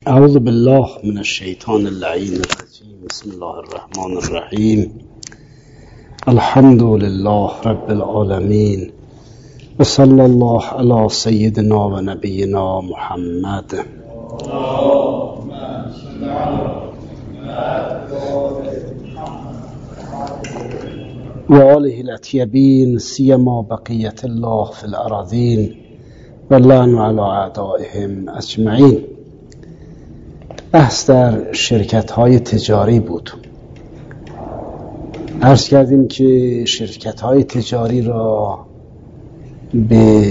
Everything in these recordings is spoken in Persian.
اعوذ بالله من الشیطان اللعین الرجیم. بسم الله الرحمن الرحیم. الحمد لله رب العالمین و صلی الله علی سیدنا و نبینا محمد و آله الاطیبین سیما بقیت الله فی الارضین و لعن علی اعدائهم اجمعین. بحث در شرکت‌های تجاری بود. عرض کردیم که شرکت‌های تجاری را به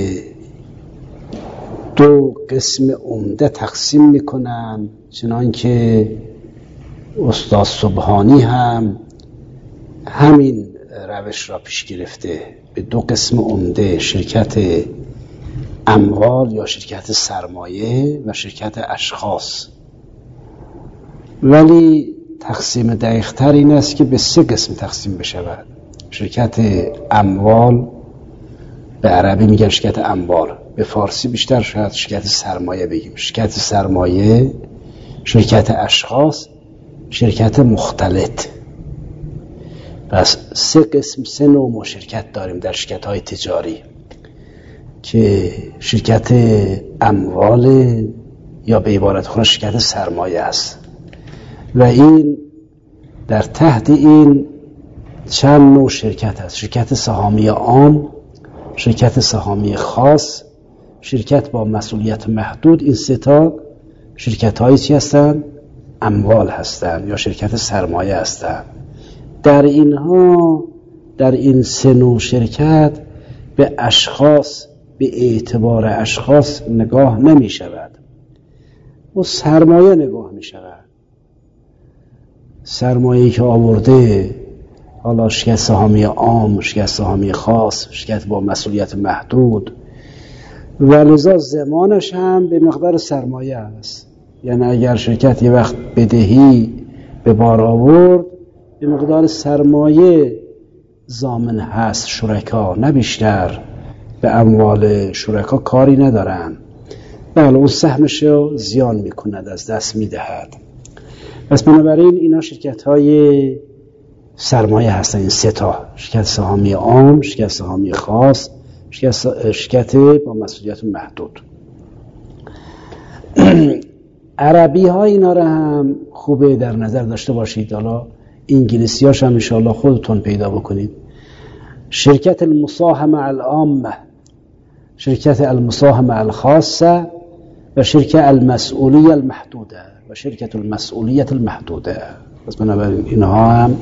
دو قسم عمده تقسیم می‌کنند، چنانکه استاد سبحانی هم همین روش را پیش گرفته، به دو قسم عمده: شرکت اموال یا شرکت سرمایه و شرکت اشخاص. ولی تقسیم دقیق‌تر این است که به سه قسم تقسیم بشود. شرکت اموال، به عربی میگن شرکت اموال، به فارسی بیشتر شاید شرکت سرمایه بگیم. شرکت سرمایه، شرکت اشخاص، شرکت مختلط. پس سه قسم، سه نوع مشارکت داریم در شرکت‌های تجاری که شرکت اموال یا به عبارت خود شرکت سرمایه است. و این در تحت این چند نوع شرکت هست: شرکت سهامی عام، شرکت سهامی خاص، شرکت با مسئولیت محدود. این سه تا شرکت هایی چی هستن؟ اموال هستن یا شرکت سرمایه هستن. در اینها، در این سه نوع شرکت به اشخاص، به اعتبار اشخاص نگاه نمی شود و سرمایه نگاه می شود. سرمایه‌ای که آورده، حالا شرکت سهامی عام، شرکت سهامی خاص، شرکت با مسئولیت محدود، و لذا زمانش هم به مقدار سرمایه است. یعنی اگر شرکت یه وقت بدهی به بار آورد، به مقدار سرمایه ضامن هست شرکا، نه بیشتر. به اموال شرکا کاری ندارن، بله اون سهمش رو زیان میکند، از دست میدهد. پس بنابراین اینا شرکت های سرمایه هستن، این سه تا: شرکت سهامی عام، شرکت سهامی خاص، شرکت با مسئولیت محدود. عربی ها اینا را هم خوبه در نظر داشته باشید. حالا انگلیسی هاش هم انشاءالله خودتون پیدا بکنید. شرکت المساهمه العامه، شرکت المساهمه الخاصه و شرکت المسئولیه المحدوده و شرکت المسئولیت المحدوده. پس بنابراین اینها هم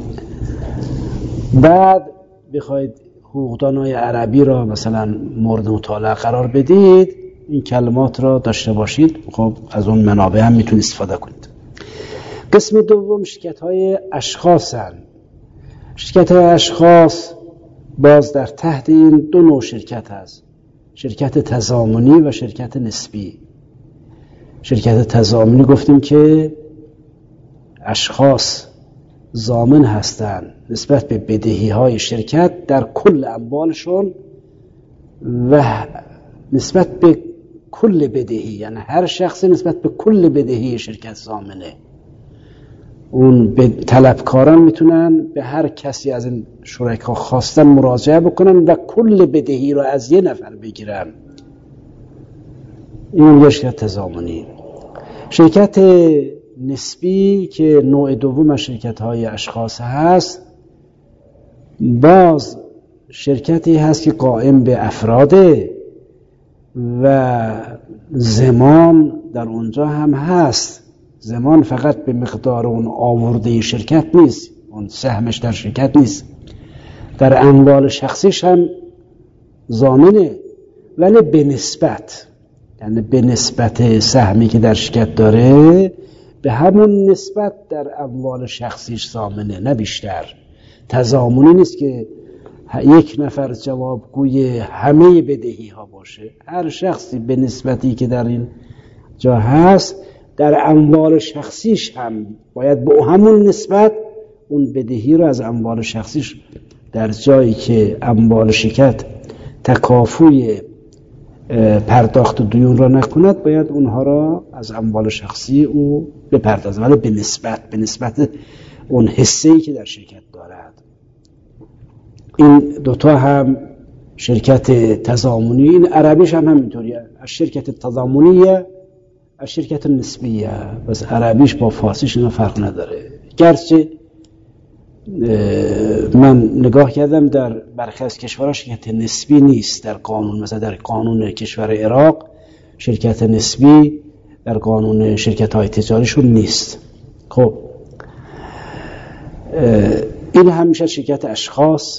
بعد بخواید حقوقدانای عربی را مثلا مورد مطالعه قرار بدید، این کلمات را داشته باشید. خب از اون منابع هم میتونید استفاده کنید. قسم دوم شرکت های اشخاص هستند. شرکت های اشخاص باز در تحت این دو نوع شرکت هست: شرکت تضامنی و شرکت نسبی. شرکت تضامنی گفتیم که اشخاص ضامن هستند نسبت به بدهی های شرکت در کل اموالشون و نسبت به کل بدهی، یعنی هر شخصی نسبت به کل بدهی شرکت ضامنه. اون طلبکاران میتونن به هر کسی از این شرکا خواستن مراجعه بکنن و کل بدهی رو از یه نفر بگیرن. این یه شرکت تضامنی. شرکت نسبی که نوع دوم از شرکت های اشخاص هست، باز شرکتی هست که قائم به افراده و زمان در اونجا هم هست. زمان فقط به مقدار اون آورده شرکت نیست، اون سهمش در شرکت نیست، در اموال شخصیش هم ضامنه، ولی به نسبت، یعنی به نسبت سهمی که در شرکت داره به همون نسبت در اموال شخصیش ضامنه، نه بیشتر. تضامنی نیست که یک نفر جوابگوی همه بدهی ها باشه. هر شخصی به نسبتی که در این جا هست در اموال شخصیش هم باید به همون نسبت اون بدهی رو از اموال شخصیش در جایی که اموال شرکت تکافوی پرداخت دیون را نکند باید اونها را از اموال شخصی او بپردازه، ولی به نسبت اون حصه‌ای که در شرکت دارد. این دوتا هم شرکت تضامنی، این عربیش هم همینطوریه، شرکت تضامنیه شرکت نسبیه، بس عربیش با فارسیش اینا فرق نداره. گرچه من نگاه کردم در برخی از کشورها شرکت نسبی نیست در قانون، مثلا در قانون کشور عراق شرکت نسبی در قانون شرکت های تجاریشون نیست. خب این همیشه شرکت اشخاص.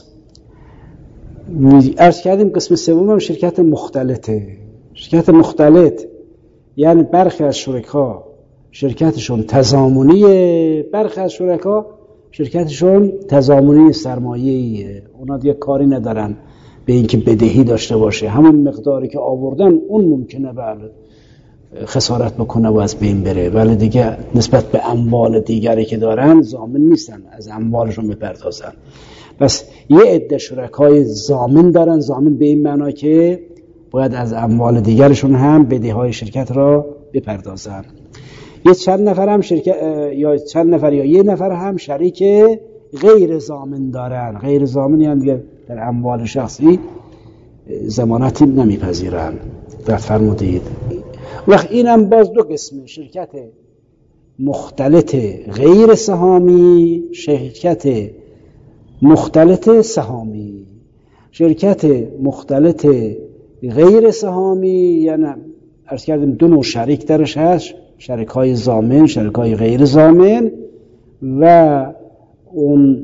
عرض کردیم قسم سوم هم شرکت مختلطه. شرکت مختلط یعنی برخی از شرکا شرکتشون تضامنیه، برخی از شرکا شرکتشون تضامنی سرمایه‌ایه، اونا دیگه کاری ندارن به اینکه بدهی داشته باشه، همون مقداری که آوردن اون ممکنه بله خسارت بکنه و از بین بره، ولی دیگه نسبت به اموال دیگری که دارن ضامن نیستن از اموالشون بپردازن. پس یه عده شرکای ضامن دارن، ضامن به این معنا که باید از اموال دیگرشون هم بدهی‌های شرکت را بپردازن. یه چند نفر هم یا یه نفر هم شریک غیر ضامن دارن. غیر ضامن یعنی دیگه در اموال شخصی ضمانتی نمیپذیرن. دقت فرمودید. وقت اینم باز دو قسمه، شرکت مختلط غیر سهامی، شرکت مختلط سهامی. شرکت مختلط غیر سهامی یعنی عرض کردیم دو نوع شریک درش هست، شریک‌های ضامن، شریک‌های غیر ضامن، و اون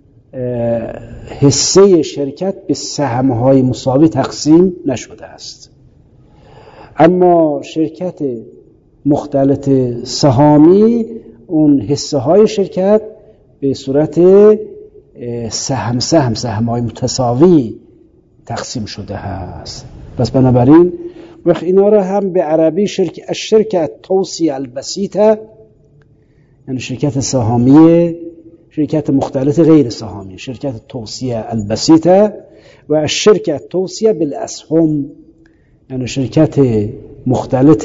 حصه شرکت به سهم‌های مساوی تقسیم نشده است. اما شرکت مختلط سهامی اون حصه‌های شرکت به صورت سهم‌های متساوی تقسیم شده است. پس بنابراین وقت اینا را هم به عربی شرکت توصیه البسیطه، یعنی شرکت سهامی، شرکت مختلط غیر سهامی، شرکت توصیه البسیطه، و شرکت توصیه بالاسهم، یعنی شرکت مختلط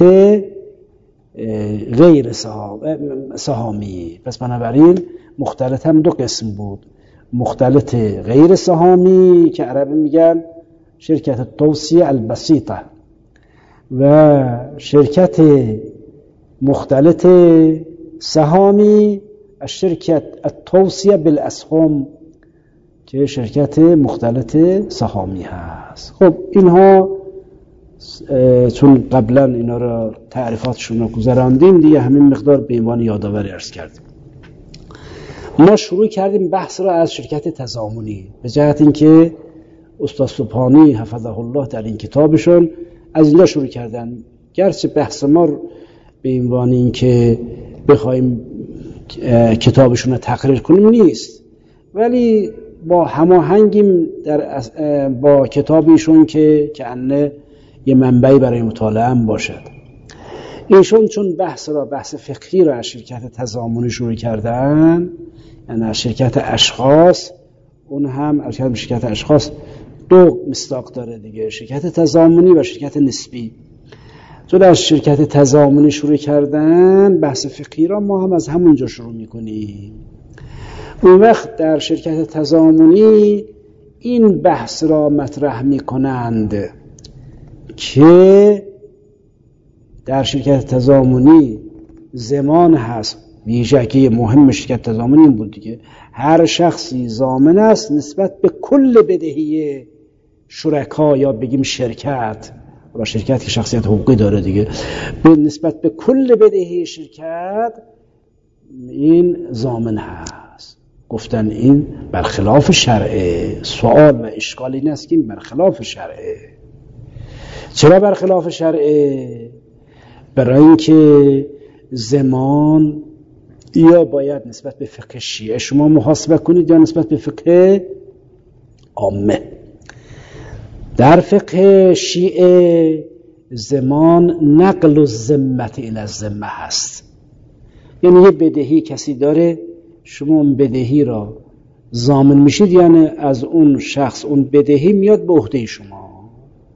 غیر سهامی. پس بنابراین مختلط هم دو قسم بود، مختلط غیر سهامی که عربی میگن شرکت توصیه البسیطه، و شرکت مختلط سهامی شرکت التوصیه بالاسهم که شرکت مختلط سهامی هست. خب اینها چون قبلا اینا را تعریفاتشون رو گذراندیم دیگه همین مقدار به عنوان یادآوری عرض کردیم. ما شروع کردیم بحث را از شرکت تضامنی به جهت اینکه استاد سبحانی حفظه الله در این کتابشون از اینجا شروع کردن. گرچه بحث ما به عنوان اینکه بخوایم کتابشون رو تقریر کنیم نیست، ولی با هماهنگیم با کتابشون که انه یه منبعی برای مطالعه هم باشد. ایشون چون بحث فقهی را از شرکت تضامنی شروع کردن، یعنی از شرکت اشخاص، اون هم از شرکت اشخاص دو مصداق داره دیگه، شرکت تضامنی و شرکت نسبی. چون از شرکت تضامنی شروع کردن بحث فقهی را ما هم از همونجا شروع میکنیم. اون وقت در شرکت تضامنی این بحث را مطرح میکنند که در شرکت تضامنی ضمان هست. ویژگی مهم شرکت تضامنی این بود دیگه، هر شخصی ضامن است نسبت به کل بدهی شرکا یا بگیم شرکت، و شرکت که شخصیت حقوقی داره دیگه، به نسبت به کل بدهی شرکت این ضامن هست. گفتن این برخلاف شرعه. سوال و اشکال این است که این برخلاف شرعه. چرا برخلاف شرعه؟ برای اینکه ضمان یا باید نسبت به فقه شیعه شما محاسبه کنید یا نسبت به فقه عامه. در فقه شیعه ضمان نقل الذمه الی الذمه هست، یعنی یه بدهی کسی داره، شما اون بدهی را ضامن میشید، یعنی از اون شخص اون بدهی میاد به عهده شما،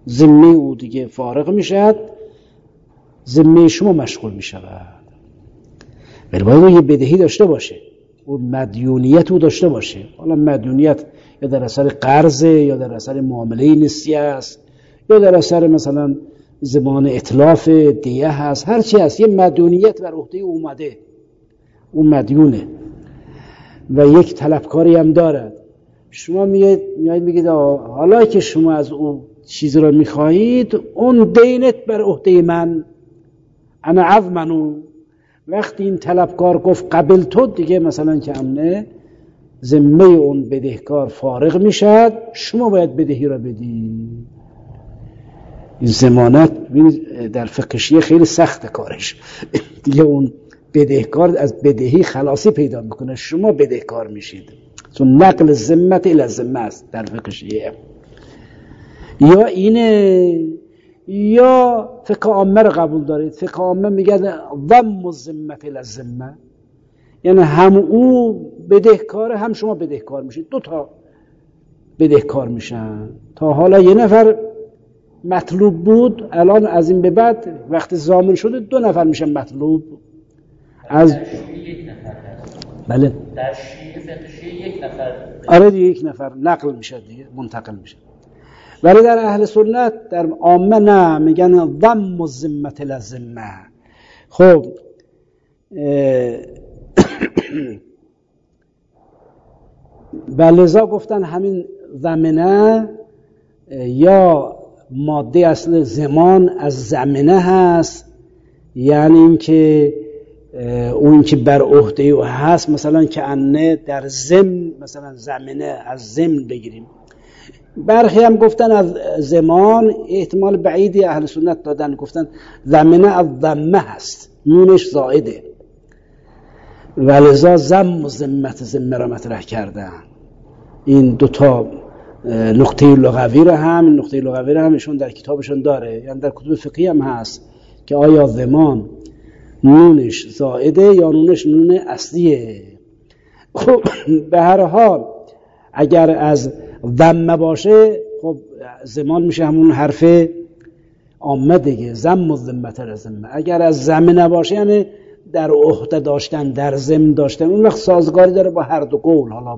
ذمه او دیگه فارغ میشد، ذمه شما مشغول میشود. ولی باید یه بدهی داشته باشه، اون مدیونیت او داشته باشه. حالا مدیونیت یا در اثر قرض، یا در اثر معامله نسیه است، یا در اثر مثلا زمان اتلاف دیه هست، هر چی هست، یه مدیونیت بر عهده اومده، اون مدیونه و یک طلبکاری هم دارد. شما میاید میگید حالا که شما از او چیزی را میخواهید، اون دینت بر عهده من، انا عظمنو. وقتی این طلبکار گفت قبل تو، دیگه مثلا که امنه ذمه اون بدهکار فارغ میشد، شما باید بدهی را بدی. این ضمانت در فقه شیعه خیلی سخت کارش دیگه اون بدهکار از بدهی خلاصی پیدا میکنه، شما بدهکار میشید، چون نقل ذمت الی ذمه است در فقه شیعه. یا اینه یا فقه عامه رو قبول دارید. فقه عامه میگه ضم الذمه الی ذمه، یعنی هم او بدهکار هم شما بدهکار میشید، دو تا بدهکار میشن. تا حالا یه نفر مطلوب بود، الان از این به بعد وقتی ضامن شده 2 نفر میشن مطلوب. از بله در شیعه فقه شیعه 1 نفر، آره دیگه 1 نفر نقل میشه دیگه، منتقل میشه. ولی در اهل سنت در عامه نه، میگن ضم الذمه الی الذمه. خب و لذا گفتن همین ضمنه یا ماده اصل زمان از زمنه هست، یعنی اینکه اون که بر عهده او هست، مثلا که انه در ضمن، مثلا زمنه از ضمن بگیریم. برخی هم گفتن از زمان، احتمال بعیدی اهل سنت دادن، گفتن زمنه از ضمه هست، نونش زائده، ولذا ضم و ذمت ضمه را مطرح کردن. این 2 تا نقطه لغوی را هم ایشون در کتابشون داره، یعنی در کتب فقهی هم هست که آیا زمان نونش زائده یا نونش نون اصلیه. خب به هر حال اگر از ضمه باشه، خب زمان میشه همون حرف عامه دیگه، ضم و ذمت الذمه. اگر از زمنه باشه یعنی در عهده داشتن، در ضمن داشتن، اون وقت سازگاری داره با هر دو قول، حالا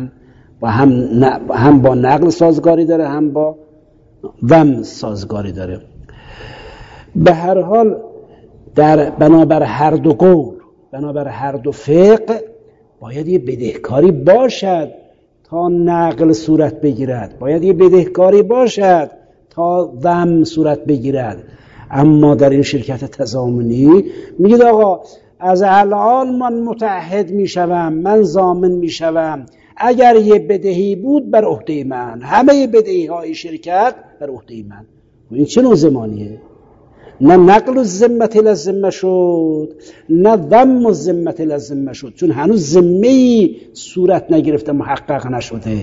هم با نقل سازگاری داره، هم با ضم سازگاری داره. به هر حال بنابر هر دو قول، بنابر هر دو فقه باید یه بدهکاری باشد تا نقل صورت بگیرد، باید یه بدهکاری باشد تا ضم صورت بگیرد. اما در این شرکت تضامنی میگید آقا از الان من متعهد میشوم، من ضامن میشوم، اگر یه بدهی بود بر عهده من، همه بدهی های شرکت بر عهده من. این چه نوع زمانیه؟ نه نقل الذمه الی الذمه شد، نه ضم الذمه الی الذمه شد، چون هنوز ذمه‌ای صورت نگرفته، محقق نشده.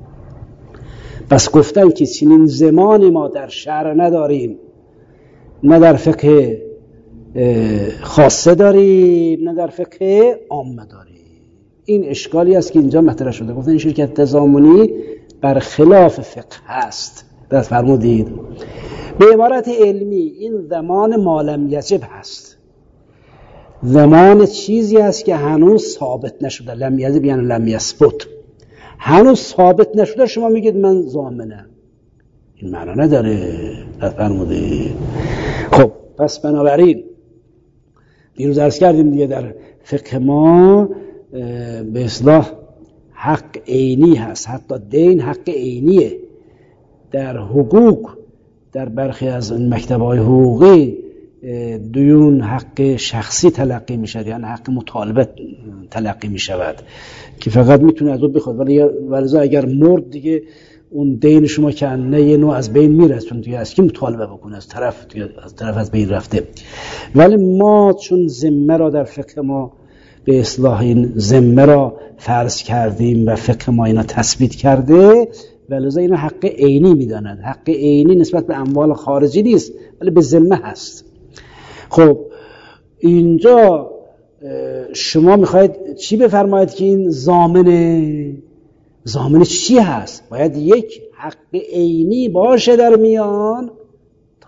پس گفتن که چنین زمانی ما در شرع نداریم، نه در فقه خاصه داریم، نه در فقه عامه داریم. این اشکالی است که اینجا مطرح شده. گفتن این شرکت تضامنی بر خلاف فقه هست. درست فرمودید. به عبارت علمی این زمان مالم یجب هست، زمان چیزی است که هنوز ثابت نشده. لم یجب یعنی لم یثبت، هنوز ثابت نشده شما میگید من ضامنم، این معنا نداره. درست فرمودید. خب پس بنابراین دیروز عرض کردیم دیگه در فقه ما به اصطلاح حق عینی هست، حتی دین حق عینیه. در حقوق، در برخی از مکتب‌های حقوقی دیون حق شخصی تلقی میشد، یعنی حق مطالبه تلقی میشود که فقط میتونه از او بخواد، ولی اگر مرد دیگه اون دین شما که نه یه نوع از بین میره، چون دیگه از کی مطالبه بکنه؟ از طرف از بین رفته. ولی ما چون ذمه را در فقه ما به اصلاح این ذمه را فرض کردیم و فقه ما اینا تثبیت کرده، ولذا اینا حق عینی میدانند. حق عینی نسبت به اموال خارجی نیست، ولی به ذمه هست. خب اینجا شما میخواید چی بفرمایید که این ضامن چی هست؟ باید یک حق عینی باشه در میان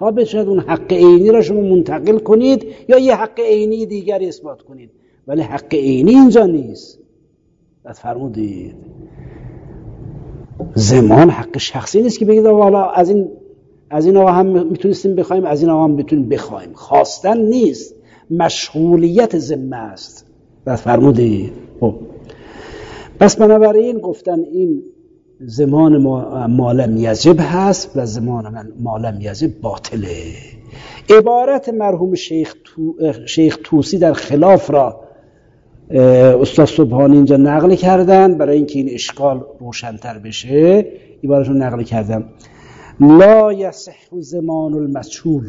تا بتونید اون حق عینی را شما منتقل کنید یا یه حق عینی دیگری اثبات کنید، ولی حق عینی اینجا نیست. بعد فرمودید زمان حق شخصی نیست که بگید والا از این آقا هم میتونستیم بخوایم، از این آقا هم میتونیم بخوایم. خواستن نیست، مشغولیت ذمه است. بعد فرمودید خب پس بنابراین گفتن این زمان ما لم یجب هست و زمان ما لم یجب باطله. عبارت مرحوم شیخ طوسی در خلاف را استاد سبحانی اینجا نقل کردن برای اینکه این اشکال روشن‌تر بشه. عبارت رو نقل کردن لا یصح زمان المجهول،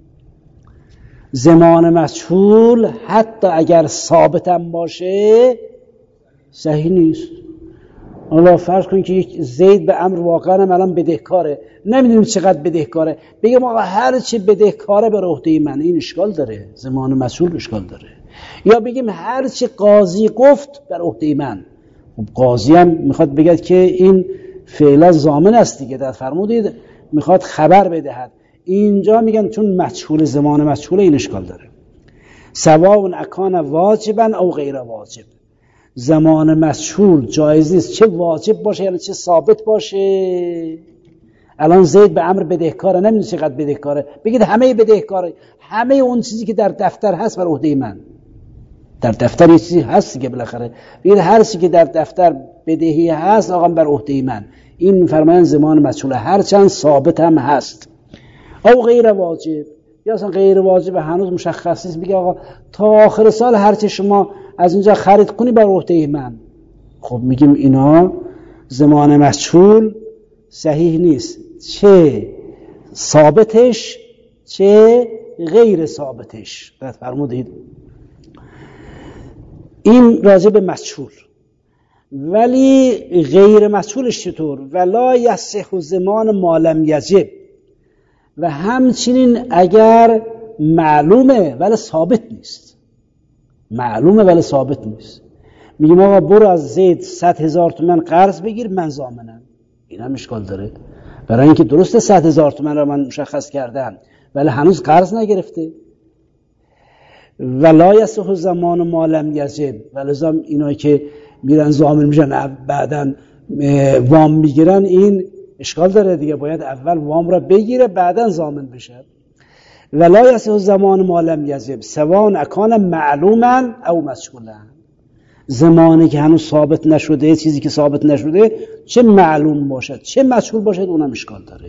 زمان مجهول حتی اگر ثابت هم باشه صحیح نیست. حالا فرض کنید که یک زید به امر واقعا هم الان بدهکاره، نمیدونیم چقدر بدهکاره، بگم آقا هر چی بدهکاره به عهده من، این اشکال داره، زمان مجهول اشکال داره. یا بگیم هر چی قاضی گفت بر عهده من، خب قاضی هم میخواد بگه که این فعلا ضامن است دیگه، در فرمودید میخواد خبر بدهد. اینجا میگن چون مجهول، زمان مجهول، این اشکال داره. سواء اکان واجبا او غیر واجب، زمان مجهول جایز نیست چه واجب باشه یعنی چه ثابت باشه. الان زید به امر بدهکاره، نمیدونی چقدر بدهکاره، بگید همه بدهکاره، همه اون چیزی که در دفتر هست بر عهده من. در دفتر یه چیزی هست که بالاخره بگید هر چیزی که در دفتر بدهی هست آقا بر عهده من. این فرمایان زمان مجهول هرچند ثابت هم هست. او غیر واجب، یا اصلا غیر واجب هنوز مشخص نیست، بگه آقا تا آخر سال هرچی شما از اینجا خرید کنی بر عهده من. خب میگیم اینا زمان مجهول صحیح نیست، چه ثابتش چه غیر ثابتش. بعد فرمودید این راجع به مجهول. ولی غیر مجهولش چطور؟ ولا یصح زمان ما لم یجب، و همچنین اگر معلومه ولی ثابت نیست، معلومه ولی ثابت نیست. میگیم آقا برو از زید 100,000 تومان قرض بگیر من ضامنم، این هم اشکال داره. برای اینکه درسته 100,000 تومان را من مشخص کردم ولی هنوز قرض نگرفته. ولا یصح زمان ما لم یجب، ولذا اینایی که میرن ضامن میشن بعدن وام میگیرن، این اشکال داره دیگه، باید اول وام را بگیره بعدن ضامن بشه. ولا یصح زمان ما لم یجب سواء اکان معلوما او مجهولا، زمانی که هنوز ثابت نشده، چیزی که ثابت نشده، چه معلوم باشد چه مجهول باشد، اونم اشکال داره.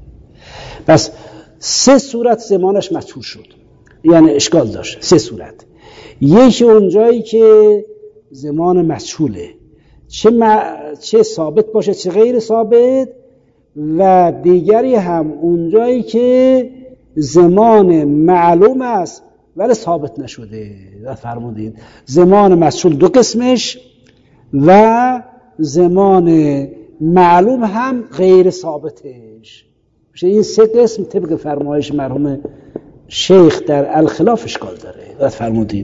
پس 3 صورت زمانش مجهول شد، یعنی اشکال داشت. 3 صورت. یکی اونجایی که زمان مجهوله، چه ثابت باشه چه غیر ثابت، و دیگری هم اونجایی که زمان معلوم است ولی ثابت نشده. و فرمودید زمان مجهول 2 قسمش و زمان معلوم هم غیر ثابتش میشه. این 3 قسم طبق فرمایش مرحوم شیخ در الخلاف اشکال داره. و فرمودید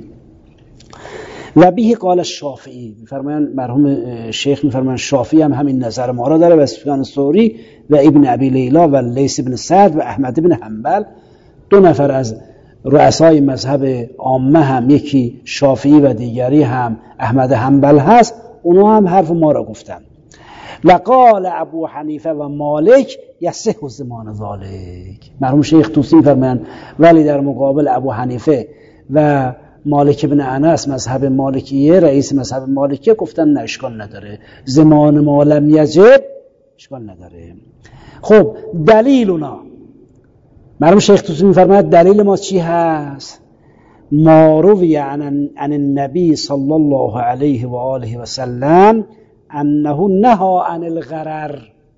و به قال الشافعی، میفرمایند مرحوم شیخ میفرمایند شافعی هم همین نظر ما را داره، و سفیان الثوری و ابن ابی لیلا و لیث بن سعد و احمد بن حنبل، 2 نفر از رؤسای مذهب عامه هم، یکی شافعی و دیگری هم احمد حنبل هست، اونا هم حرف ما را گفتن. و قال ابو حنیفه و مالک یصح زمان ذالک، مرحوم شیخ طوسی میفرمایند ولی در مقابل ابو حنیفه و مالک بن انس مذهب مالکیه، رئیس مذهب مالکیه، گفتن نه اشکال نداره، زمان ما لم یجب اشکال نداره. خب دلیلنا، مرحوم شیخ طوسی میفرماید دلیل ما چی هست؟ ما روی عن النبی صلی الله علیه و آله و سلم انه نهى عن الغرر،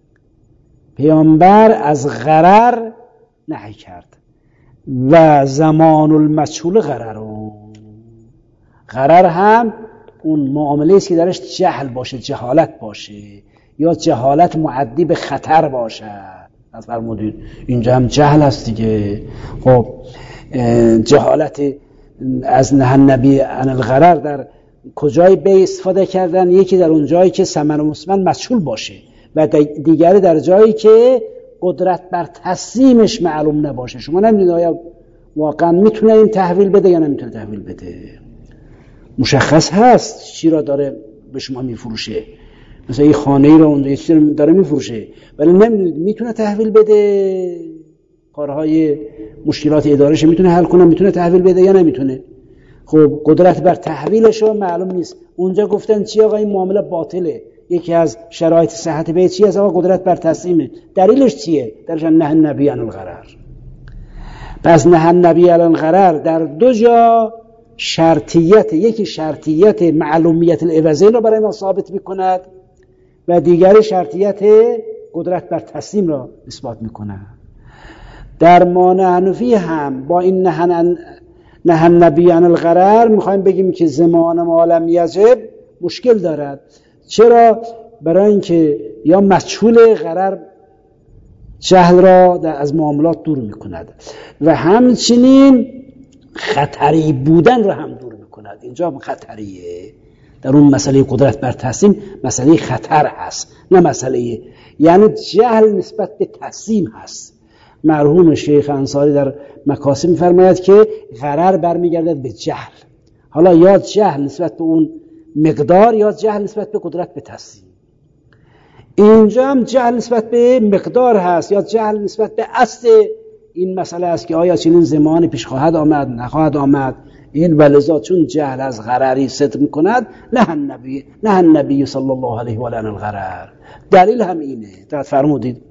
پیامبر از غرر نهی کرد. و زمان المجهول غرر هم اون معامله است که درش جهل باشه، جهالت باشه، یا جهالت معدی به خطر باشه. از فرمودید اینجا هم جهل هست دیگه. خب جهالت از نهی النبی عن الغرر در کجای به استفاده کردن؟ یکی در اون جایی که ثمن مسمن مجهول باشه، و دیگری در جایی که قدرت بر تسلیمش معلوم نباشه. شما نمیدونید آیا واقعا میتونه این تحویل بده یا نمیتونه تحویل بده. مشخص هست چی را داره به شما میفروشه، مثلا این خانه ای را اونجا چیزی داره میفروشه، ولی نمیدونید میتونه تحویل بده، کارهای مشکلات ادارهش میتونه حل کنه، میتونه تحویل بده یا نمیتونه. خب قدرت بر تحویلش رو معلوم نیست. اونجا گفتن چی آقا این معامله باطله، یکی از شرایط صحت بیع چی است؟ آقا قدرت بر تسلیمه. دلیلش چیه؟ درش نهی النبی عن الغرر. پس نهی النبی عن الغرر در دو جا شرطیت، یکی شرطیت معلومیت العوضین رو برای ما ثابت میکند و دیگری شرطیت قدرت بر تسلیم را اثبات میکند. در مانع حنفی هم با این نهی النبی عن الغرر میخوایم بگیم که زمان ما لم یجب مشکل دارد. چرا؟ برای اینکه یا مجهول غرر جهل را از معاملات دور میکند و همچنین خطری بودن را هم دور میکند. اینجا خطریه، در اون مسئله قدرت بر تسلیم مسئله خطر هست، نه مسئله، یعنی جهل نسبت به تسلیم هست. مرحوم شیخ انصاری در مکاسب می‌فرماید که غرر برمیگردد به جهل. حالا یا جهل نسبت به اون مقدار یا جهل نسبت به قدرت به تسلیم. اینجا هم جهل نسبت به مقدار هست یا جهل نسبت به اصل این مسئله است که آیا چنین زمانی پیش خواهد آمد نخواهد آمد. این ولذا چون جهل از غرری صدق می‌کند نه النبی صلی الله علیه و آله الغرر. دلیل هم اینه، دقت فرمودید،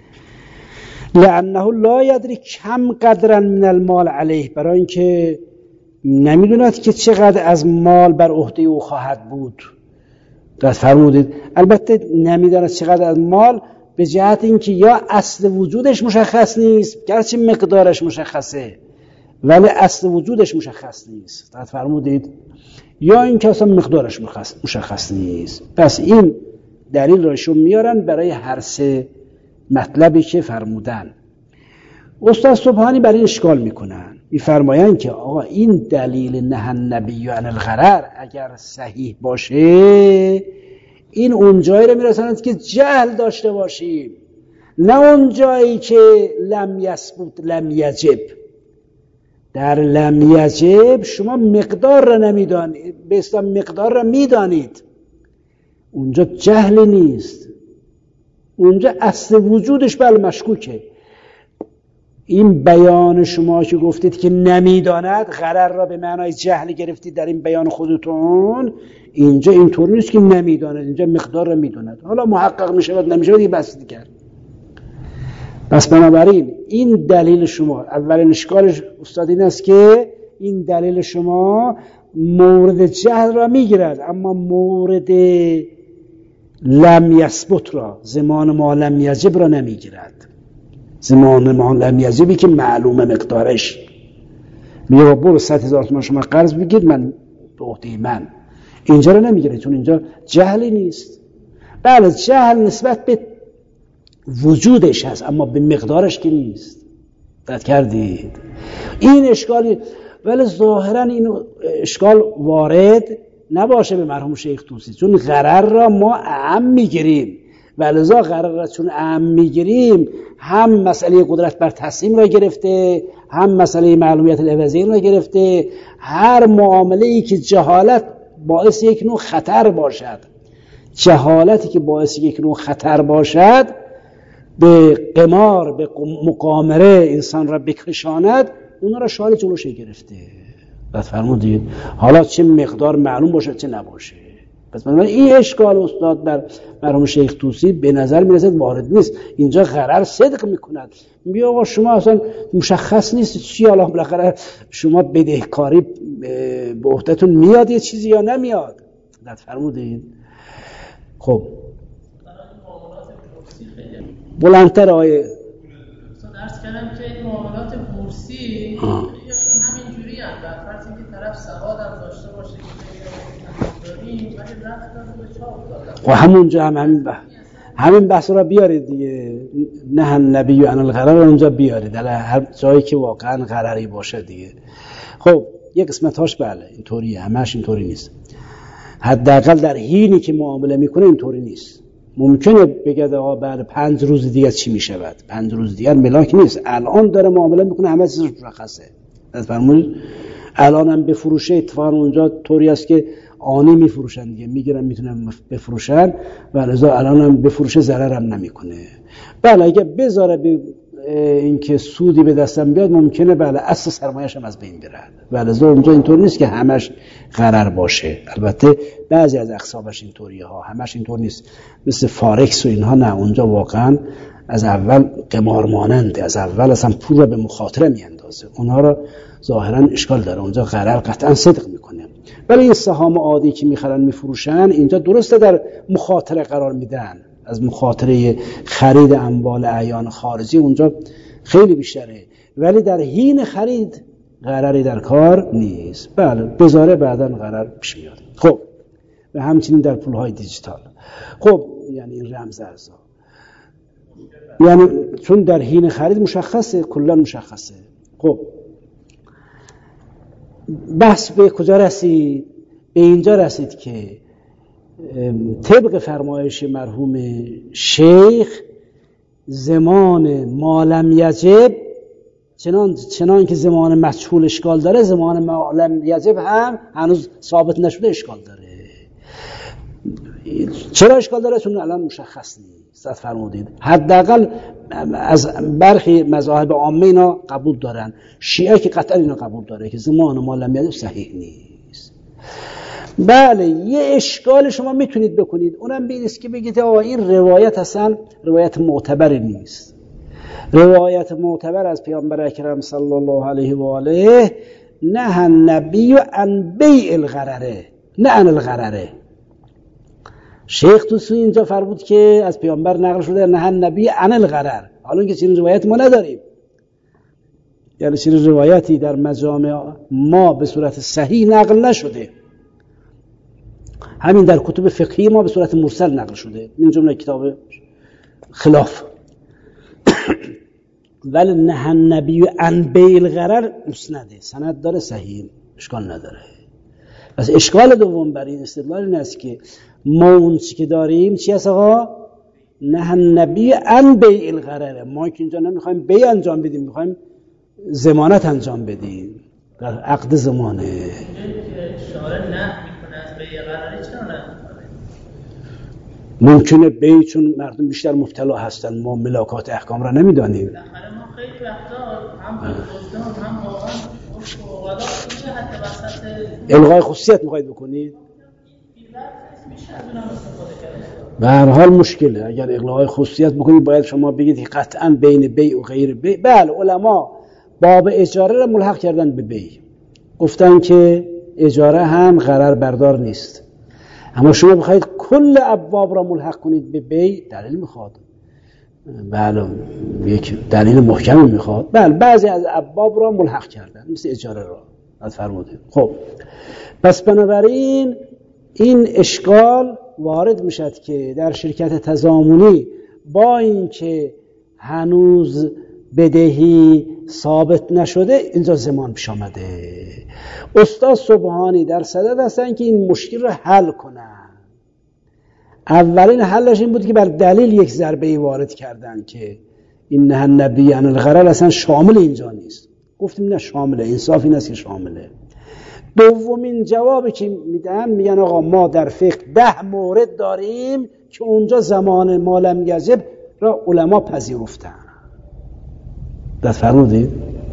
لانه لا یدری کم قدرا من المال علیه، برای اینکه نمیدوند که چقدر از مال بر عهده او خواهد بود. دقت فرمودید، البته نمیداند چقدر از مال به جهت اینکه یا اصل وجودش مشخص نیست، گرچه مقدارش مشخصه ولی اصل وجودش مشخص نیست. دقت فرمودید، یا اینکه اصلا مقدارش مشخص نیست. پس این دلیل را ایشون میارن برای هر سه مطلبی که فرمودن. استاد سبحانی برای این اشکال میکنن، میفرمایند که آقا این دلیل نهی النبی عن الغرر اگر صحیح باشه این اون جایی رو میرساند که جهل داشته باشیم، نه اون جایی که لم یثبت لم یجب. در لم یجب شما مقدار را نمیدانید، به اصطلاح مقدار را میدانید، اونجا جهل نیست، اونجا اصل وجودش بل مشکوکه. این بیان شما که گفتید که نمیداند غرر را به معنای جهل گرفتید در این بیان خودتون، اینجا اینطور نیست که نمیداند، اینجا مقدار را میداند. حالا محقق میشود نمیشود دیگه بحث دیگر. پس بنابراین این دلیل شما، اولین اشکالش استاد این است که این دلیل شما مورد جهل را میگیرد اما مورد لم یثبت را، زمان ما لم یجب را نمیگیرد. زمان ما لم یجبی که معلومه مقدارش، میگه برو 100,000 تومان شما قرض بگیر من به عهده من، اینجا را نمیگیره چون اینجا جهلی نیست. بله جهل نسبت به وجودش هست اما به مقدارش که نیست. دقت کردید؟ این اشکالی، ولی ظاهرا این اشکال وارد نباشه به مرحوم شیخ طوسی، چون غرر را ما اعم میگیریم و لذا غرر را چون اعم میگیریم هم مسئله قدرت بر تسلیم را گرفته، هم مسئله معلومیت العوضین را گرفته. هر معامله‌ای که جهالت باعث یک نوع خطر باشد، جهالتی که باعث یک نوع خطر باشد، به قمار به مقامره انسان را بکشاند، اونا را شال جلوش گرفته. بعد فرمودید حالا چه مقدار معلوم باشه چه نباشه. پس بنابراین این اشکال استاد در مرحوم شیخ طوسی به نظر میرسد وارد نیست. اینجا غرر صدق میکند، میگه آقا شما اصلا مشخص نیست چی، حالا بالاخره شما بدهکاری به عهده‌تون میاد یه چیزی یا نمیاد. بعد فرمودید خب بلندتر آیه درس کردم که این معاملات بورسی یاشون همینجوری هم در فرضی که طرف سواد هم داشته باشه که داریم ولی رفت به چاپ دادن. همونجا همین بحث را بیارید دیگه، نه النبی عن الغرر اونجا بیارید، در هر جایی که واقعا غرری باشه دیگه. خب یک قسمتاش بله اینطوریه، همش اینطوری نیست. حداقل در حینی که معامله میکنه اینطوری نیست. ممکنه بگه آقا بعد 5 روز دیگه چی میشود، 5 روز دیگه ملاک نیست، الان داره معامله میکنه، همه چیزش مشخصه. از فرمود الان هم بفروشه، اتفاقا اونجا طوری است که آنی میفروشن دیگه، میگیرن میتونن بفروشن و لذا الان هم بفروشه ضرر هم نمیکنه. بله اگه بذاره به اینکه سودی به دستم بیاد ممکنه بله اصل سرمایه‌اش هم از بین بره. بله لذا اونجا اینطور نیست که همش غرر باشه. البته بعضی از اقسامش اینطوریه ها، همش اینطور نیست. مثل فارکس و اینها نه، اونجا واقعا از اول قمار ماننده، از اول اصلا پول رو به مخاطره میاندازه. اونها رو ظاهرا اشکال داره، اونجا غرر قطعا صدق میکنه. ولی این سهام عادی که میخرن میفروشن اینجا درسته در مخاطره قرار میدن، از مخاطره خرید اموال اعیان خارجی اونجا خیلی بیشتره، ولی در حین خرید غرری در کار نیست. بله بذاره بعداً غرر پیش میاد. خب و همچنین در پولهای دیجیتال. خب یعنی این رمز ارزها، یعنی چون در حین خرید مشخصه، کلا مشخصه. خب بحث به کجا رسید؟ به اینجا رسید که طبق فرمایش مرحوم شیخ زمان ما لم یجب، چنان که زمان مجهول اشکال داره، زمان ما لم یجب هم هنوز ثابت نشده اشکال داره. چرا اشکال داره؟ چون الان مشخص نیست. فرمودید حداقل از برخی مذاهب عامه اینا قبول دارن، شیعه که قطعا اینا قبول داره که زمان ما لم یجب صحیح نیست. بله یه اشکال شما میتونید بکنید، اونم بیست که بگید آقا این روایت اصلا روایت معتبر نیست. روایت معتبر از پیامبر اکرم صلی الله علیه و آله نه النبی عن بیع الغرره نه عن الغرره. شیخ توسی اینجا فرمود که از پیامبر نقل شده نه النبی عن الغرر. حالا که چنین روایت ما نداریم، یعنی چنین روایتی در مجامع ما به صورت صحیح نقل نشده، همین در کتب فقهی ما به صورت مرسل نقل شده، این جمله کتاب خلاف. ولی نه النبی عن بیع الغرر مسنده، سند داره، صحیح، اشکال نداره. پس اشکال دوم بر این استدلال این است که ما اون چی که داریم چی است آقا؟ نه النبی عن بیع الغرر. ما که اینجا نمیخوایم بیع انجام بدیم، میخوایم ضمانت انجام بدیم در عقد زمانه. اشاره نه میکنه از بیع غرری، چرا نه میکنه؟ ممکنه بیع چون مردم بیشتر مبتلا هستن، ما ملاکات احکام را نمیدانیم. بالاخره ما خیلی وقتا هم به وجدان هم واقعا اوقات میشه حتی وسط الغای خصوصیت میخواید بکنید؟ به هر حال مشکله. اگر اغلاق خصوصیت بکنید باید شما بگید قطعا بین بیع و غیر بیع. بله علما باب اجاره را ملحق کردن به بیع، گفتن که اجاره هم غرر بردار نیست. اما شما بخواید کل ابواب را ملحق کنید به بیع، دلیل میخواد. بله یک دلیل محکمی میخواد. بله بعضی از ابواب را ملحق کردن مثل اجاره را از فرموده. خب پس بنابراین این اشکال وارد میشد که در شرکت تضامنی با اینکه هنوز بدهی ثابت نشده اینجا زمان پیش آمده. استاد سبحانی در صدد هستن که این مشکل رو حل کنن. اولین حلش این بود که بر دلیل یک ضربه وارد کردن که این نه النبی عن الغرر اصلا شامل اینجا نیست. گفتیم نه شامله، انصاف این است که شامله. دومین جوابی که میدن میگن آقا ما در فقه 10 مورد داریم که اونجا زمان ما لم یجب را علما پذیرفتن. دست فرمودید؟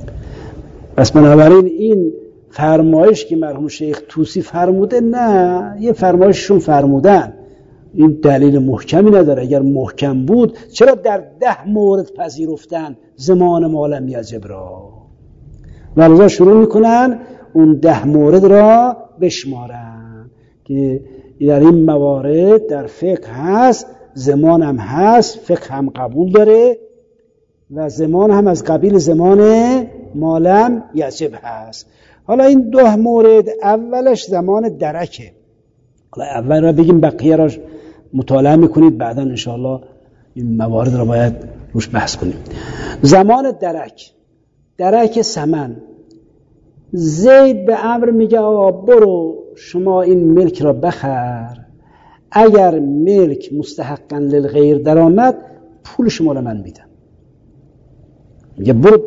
پس بنابراین این فرمایش که مرحوم شیخ توسی فرموده نه، یه فرمایششون فرمودن، این دلیل محکمی نداره. اگر محکم بود چرا در 10 مورد پذیرفتن زمان ما لم یجب را؟ ولذا شروع میکنن اون 10 مورد را بشمارن که در این موارد در فقه هست، زمان هم هست، فقه هم قبول داره و زمان هم از قبیل زمان ما لم یجب هست. حالا این 2 مورد اولش زمان درکه. حالا اول را بگیم، بقیه را مطالعه میکنید، بعدا انشاءالله این موارد را باید روش بحث کنیم. زمان درک ثمن. زید به عمرو میگه آقا برو شما این ملک را بخر، اگر ملک مستحقاً للغیر در آمد پولش مال من میدم. میگه برو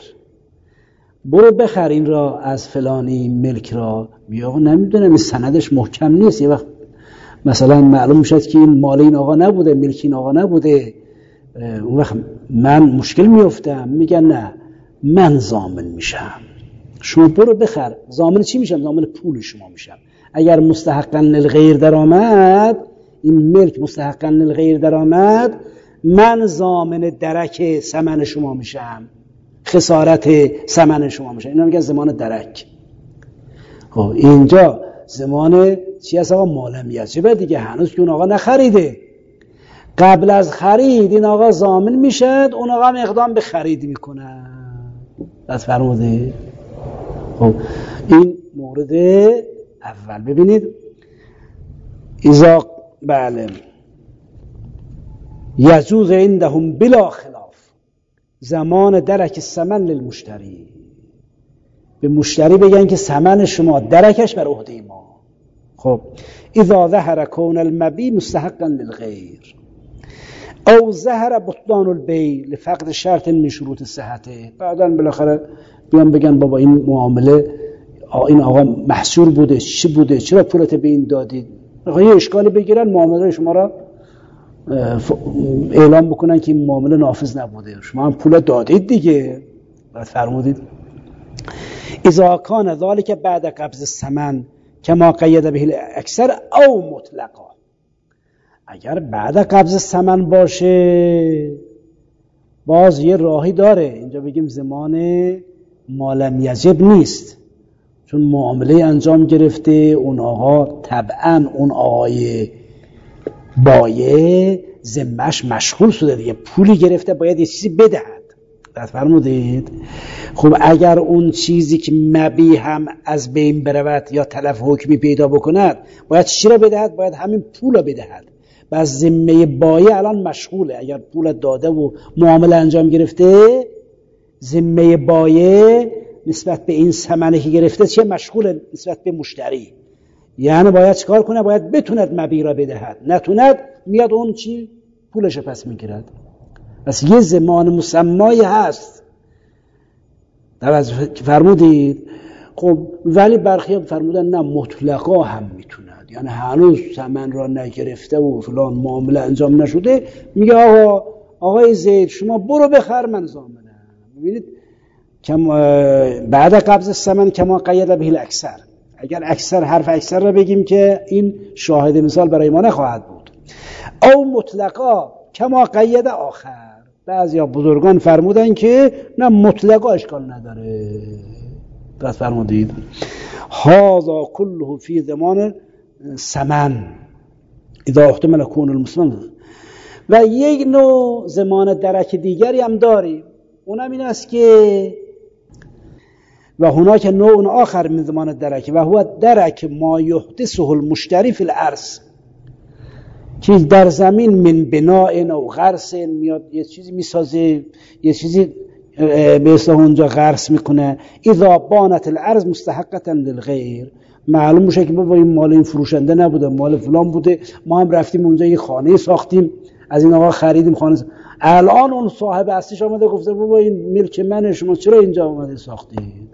بخر این را از فلانی ملک را. میگه آقا نمیدونم این سندش محکم نیست، یه وقت مثلا معلوم میشد که این مال این آقا نبوده، ملک این آقا نبوده، اون وقت من مشکل میافتم. میگن نه من ضامن میشم، شما برو بخر. ضامن چی میشم؟ ضامن پول شما میشم. اگر مستحقاً للغیر در آمد، این ملک مستحقاً للغیر در آمد، من ضامن درک ثمن شما میشم، خسارت ثمن شما میشم. اینا میگن ضمان درک. خب اینجا ضمان چی هست آقا؟ مالم یجب دیگه، هنوز که اون آقا نخریده. قبل از خرید این آقا ضامن میشد، اون آقا هم اقدام به خرید میکنه. دست فرموده. خب این مورد اول. ببینید بله یجوز عندهم بلا خلاف زمان درک ثمن للمشتری. به مشتری بگن که ثمن شما درکش بر عهده ما. خب اذا ظهر کون المبی مستحقا للغیر او ظهر بطلان البیع لفقد شرط من شروط صحته. بعداً بالاخره بیان بگن بابا این معامله این آقا محصور بوده، چی بوده، چرا پولت به این دادید؟ یه اشکالی بگیرن، معامله شما را اعلام بکنن که این معامله نافذ نبوده، شما هم پول دادید دیگه. بعد فرمودید اذا کان ذلك بعد قبض الثمن کما قید به اکثر او مطلقا. اگر بعد قبض ثمن باشه باز یه راهی داره، اینجا بگیم ضمان مالم یجب نیست، چون معامله انجام گرفته، اون آقا طبعا اون آقای بایع ذمه‌اش مشغول شده دیگه، پولی گرفته باید یه چیزی بدهد. دست فرمودید. خب اگر اون چیزی که مبیع هم از بین برود یا تلف حکمی پیدا بکند، باید چی را بدهد؟ باید همین پول را بدهد. بس ذمه بایع الان مشغوله. اگر پول داده و معامله انجام گرفته، ذمه بایع نسبت به این ثمنی که گرفته چه مشغوله نسبت به مشتری. یعنی باید چیکار کنه؟ باید بتوند مبیع را بدهد، نتوند میاد اون چی پولش پس میگیرد. پس یه زمان مسمایی هست. فرمودید. خب ولی برخی فرمودن نه مطلقا هم میتوند، یعنی هنوز ثمن را نگرفته و فلان معامله انجام نشده، میگه آقای زید شما برو بخر من ضامنم. ببینید بعد قبض ثمن کما قید به الاکثر. اگر اکثر حرف اکثر را بگیم که این شاهد مثال برای ما نخواهد بود. او مطلقا کما قید آخر. بعضیا بزرگان فرمودن که نه مطلقا اشکال نداره. درست فرمودید. هذا كله فی ضمان ثمن اذا احتمل کون المسلم. و یک نوع ضمان درک دیگری هم داریم، اونم این است که و هناك نوع آخر من ضمان الدرک و هو درک ما یحدثه المشتری فی الارض، که در زمین من بناء او غرس میاد یه چیزی میسازه، یه چیزی به اصطلاح اونجا غرس میکنه. اذا بانت الارض مستحقه للغیر، معلوم میشه که بابا این مال این فروشنده نبوده، مال فلان بوده، ما هم رفتیم اونجا یه خانه ساختیم، از این آقا خریدیم خانه الان اون صاحب اصلیش آمده گفته بابا این ملک منه، شما چرا اینجا آمده ساختید؟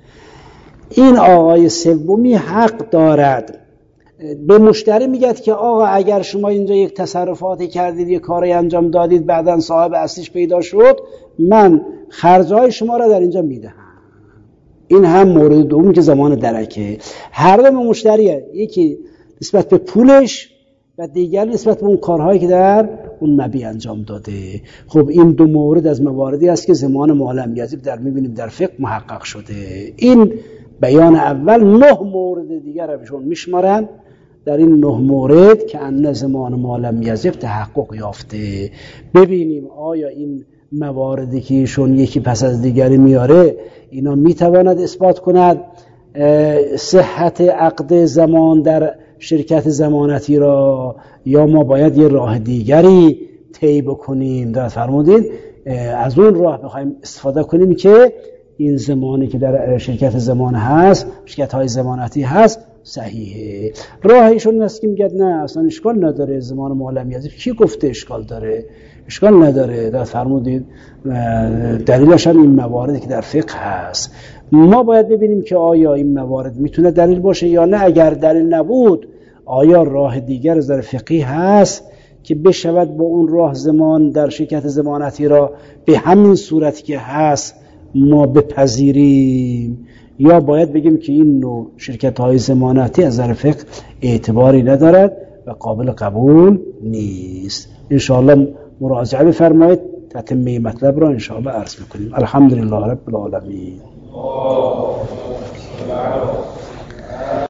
این آقای سومی حق دارد به مشتری میگه که آقا اگر شما اینجا یک تصرفاتی کردید، یک کاری انجام دادید، بعداً صاحب اصلیش پیدا شد، من خرجهای شما را در اینجا میدهم. این هم مورد دومی که زمان درکه. هر دو مشتریه، یکی نسبت به پولش و دیگر نسبت به اون کارهایی که در اون مبیع انجام داده. خب این دو مورد از مواردی است که زمان مالم یجب در میبینیم در فقه محقق شده. این بیان اول 9 مورد دیگر رو بهشون میشمارن. در این 9 مورد که ان زمان مالم یجب تحقق یافته، ببینیم آیا این مواردی که ایشون یکی پس از دیگری میاره اینا میتواند اثبات کند صحت عقد زمان در شرکت ضمانتی را، یا ما باید یه راه دیگری طی بکنیم. در فرمودید از اون راه بخوایم استفاده کنیم که این زمانی که در شرکت زمان هست، شرکت های ضمانتی هست، صحیحه. راه ایشون است که میگه نه اصلا اشکال نداره، زمان معلم یزید کی گفته اشکال داره؟ اشکال نداره. در فرمودید دلیلش هم این مواردی که در فقه هست. ما باید ببینیم که آیا این موارد میتونه دلیل باشه یا نه. اگر دلیل نبود آیا راه دیگر از در فقهی هست که بشود با اون راه زمان در شرکت ضمانتی را به همین صورتی که هست ما بپذیریم، یا باید بگیم که این نوع شرکت‌های ضمانتی از نظر فقه اعتباری ندارد و قابل قبول نیست. انشاءالله مراجعه بفرمایید تتمه مطلب را انشاءالله عرض میکنیم. الحمدلله رب العالمین.